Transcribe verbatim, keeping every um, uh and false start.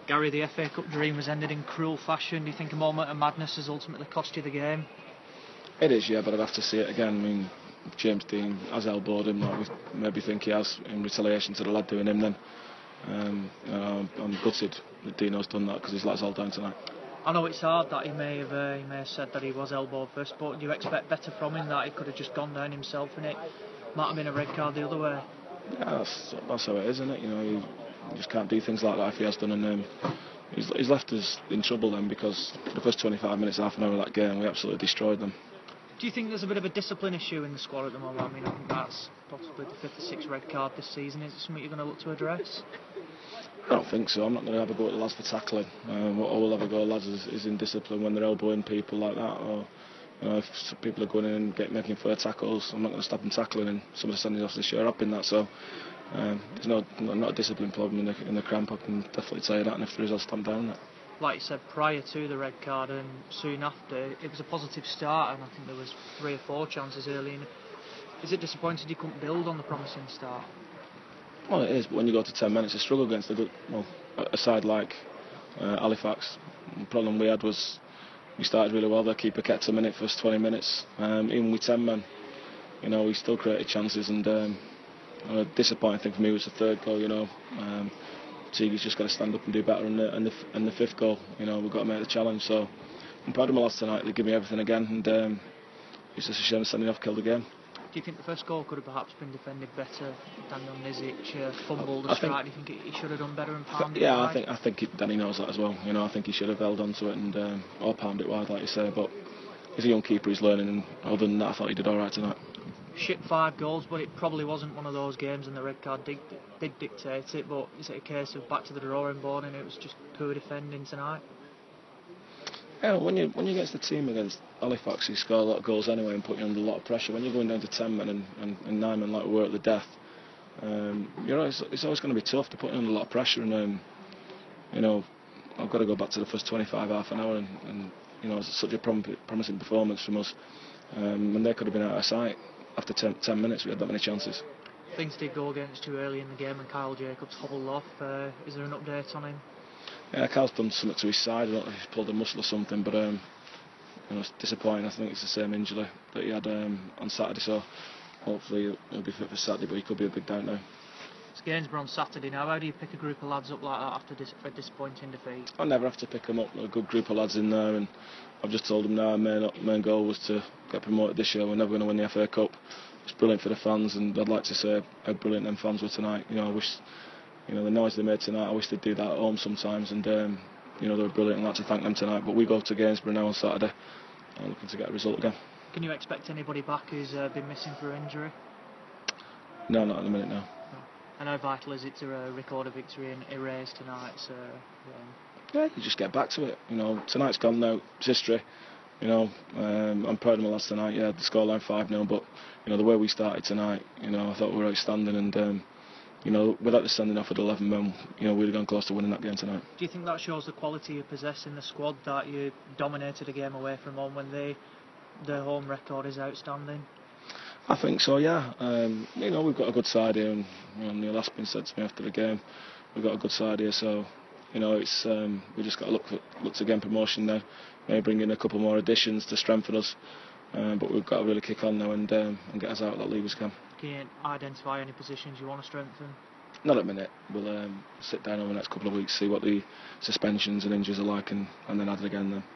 Gary, the F A Cup dream was ended in cruel fashion. Do you think a moment of madness has ultimately cost you the game? It is, yeah, but I'd have to see it again. I mean, if James Dean has elbowed him, like we maybe think he has, in retaliation to the lad doing him, then um, you know, I'm, I'm gutted that Dino's done that, because his lad's all down tonight. I know it's hard that he may have uh, he may have said that he was elbowed first, but do you expect better from him, that he could have just gone down himself and it might have been a red card the other way? Yeah, that's, that's how it is, isn't it? You know, you, you just can't do things like that if he has done, and um, he's, he's left us in trouble then, because for the first twenty-five minutes, half an hour of that game, we absolutely destroyed them. Do you think there's a bit of a discipline issue in the squad at the moment? I mean, I think that's possibly the fifth or sixth red card this season. Is it something you're going to look to address? I don't think so. I'm not going to have a go at the lads for tackling. Um, what I will have a go at lads is, is in discipline when they're elbowing people like that, or you know, if people are going in and get, making fair tackles, I'm not going to stop them tackling, and somebody's standing off the shirt up in that. So um, there's no, not a discipline problem in the, in the cramp. I can definitely tell you that, and if there is, I'll stamp down that. Like you said, prior to the red card and soon after, it was a positive start, and I think there was three or four chances early. And is it disappointed you couldn't build on the promising start? Well, it is, but when you go to ten minutes, a struggle against a good, well, a side like uh, Halifax. The problem we had was we started really well. The keeper kept a minute first twenty minutes. Um, even with ten men, you know, we still created chances. And um, a disappointing thing for me was the third goal. You know, um, Teague's just got to stand up and do better. And the, and the and the fifth goal, you know, we've got to make the challenge. So I'm proud of my lads tonight. They give me everything again, and um, it's just a shame standing off killed the game. Do you think the first goal could have perhaps been defended better? Daniel Nizic uh, fumbled the I strike. think, Do you think he should have done better and pounded yeah, it wide? I think I think it, Danny knows that as well. You know, I think he should have held on to it and um, or pound it wide, like you say. But he's a young keeper, he's learning, and other than that, I thought he did all right tonight. Shipped five goals, but it probably wasn't one of those games, and the red card did, did dictate it. But is it a case of back to the drawing board, and it was just poor defending tonight? Yeah, when you when you against the team against Halifax, you score a lot of goals anyway and put you under a lot of pressure. When you're going down to ten men and, and, and nine men like we were at the death, um, you know it's, it's always going to be tough to put you under a lot of pressure. And um, you know, I've got to go back to the first twenty-five, half an hour, and, and you know, it's such a prom promising performance from us. Um, and they could have been out of sight after ten, ten minutes. We had that many chances. Things did go against you early in the game, and Kyle Jacobs hobbled off. Uh, is there an update on him? Yeah, Kyle's done something to his side. I don't know if he's pulled a muscle or something, but um, you know, it's disappointing. I think it's the same injury that he had um, on Saturday, so hopefully he'll be fit for Saturday, but he could be a big doubt now. It's Gainsborough on Saturday now. How do you pick a group of lads up like that after dis a disappointing defeat? I never have to pick them up. There's a good group of lads in there, and I've just told them now our main, main goal was to get promoted this year. We're never going to win the F A Cup. It's brilliant for the fans, and I'd like to say how brilliant them fans were tonight. You know, I wish, you know, the noise they made tonight, I wish they'd do that at home sometimes, and um, you know, they were brilliant, and I'd like to thank them tonight. But we go to Gainsborough now on Saturday, and looking to get a result again. Can you expect anybody back who's uh, been missing through injury? No, not in a minute, no. no. And how vital is it to uh, record a victory and erase tonight's? Uh, yeah. yeah, you just get back to it. You know, tonight's gone now, it's history. You know, um, I'm proud of my lads tonight. Yeah, the scoreline five nil, but you know, the way we started tonight, you know, I thought we were outstanding, and um, you know, without the standing off at eleven men, you know, we'd have gone close to winning that game tonight. Do you think that shows the quality you possess in the squad, that you dominated a game away from home when they, their home record is outstanding? I think so, yeah. Um, you know, we've got a good side here, and you know, Neil Aspin said to me after the game, we've got a good side here, so you know, it's um, we just got to look for, look to gain promotion now. Maybe bring in a couple more additions to strengthen us, um, but we've got to really kick on now and um, and get us out of that league as we can. Can you identify any positions you want to strengthen? Not at the minute. We'll um, sit down over the next couple of weeks, see what the suspensions and injuries are like, and, and then add it again then.